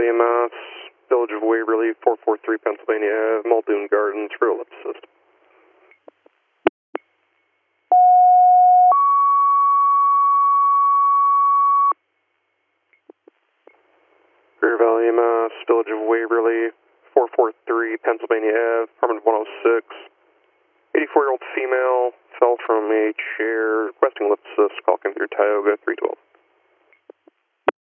Valley, Mass, Village of Waverly, 443 Pennsylvania, Muldoon Gardens for ellipse system. Greer Valley, Mass, Village of Waverly, 443 Pennsylvania Ave, apartment 106. 84-year-old female fell from a chair requesting ellipse assist, call came through Tioga 312.